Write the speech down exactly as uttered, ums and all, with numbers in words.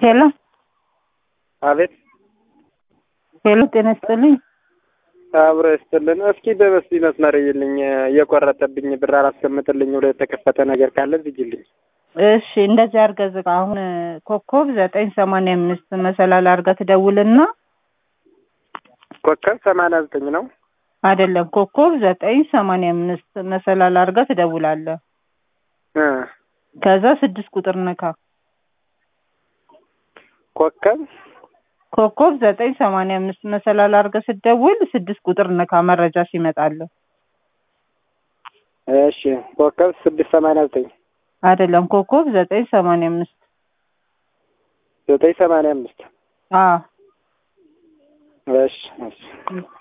ሄሎ አቤት። ሄሎ ጤና ይስጥልኝ። አብሮ ይስጥልን። እስኪ በበስ መስመር ይልኝ የቆረጠብኝ ብር አላስቀምጥልኝ ወደ ተከፈተ ነገር ካለ ዝግልኝ። እሺ እንደዚህ አድርገህ ዝጋ። አሁን ኮከብ ዘጠኝ ሰማንያ አምስት መሰላል አድርገህ ትደውልና ኮከብ ሰማንያ ዘጠኝ ነው አይደለም፣ ኮከብ ዘጠኝ ሰማንያ አምስት መሰላል አድርገህ ትደውላለህ። እ ከዛ ስድስት ቁጥር ነካ። ኮከብ ኮከብ ዘጠኝ ሰማንያ አምስት መሰላል አድርገህ ስትደውል ስድስት ቁጥር ነካ መረጃ ሲመጣልህ። እሺ ኮከብ ስድስት ሰማንያ ዘጠኝ አይደለም፣ ኮከብ ዘጠኝ ሰማንያ አምስት ዘጠኝ ሰማንያ አምስት አዎ እሺ እሺ